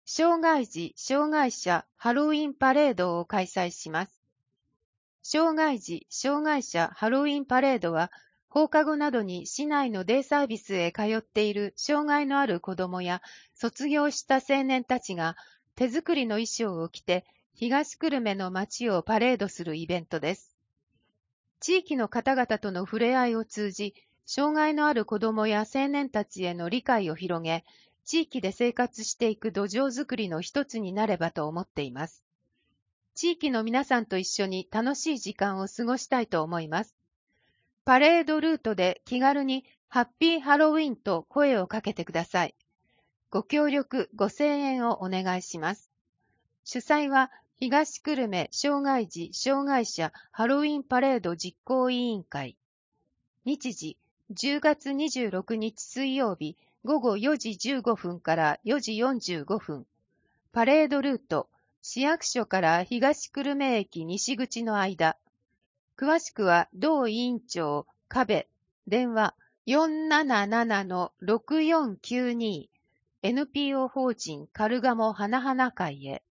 障害児・障害者ハロウィンパレードを開催します。障害児・障害者ハロウィンパレードは、放課後などに市内のデイサービスへ通っている障害のある子どもや卒業した青年たちが手作りの衣装を着て東久留米の街をパレードするイベントです。地域の方々との触れ合いを通じ、障害のある子どもや青年たちへの理解を広げ、地域で生活していく土壌づくりの一つになればと思っています。地域の皆さんと一緒に楽しい時間を過ごしたいと思います。パレードルートで気軽にハッピーハロウィンと声をかけてください。ご協力、ご声援をお願いします。主催は東久留米障害児・障害者ハロウィンパレード実行委員会。日時、10月26日水曜日午後4時15分から4時45分。パレードルート、市役所から東久留米駅西口の間。詳しくは同委員長、壁、電話 477-6492、NPO 法人カルガモ花々会へ。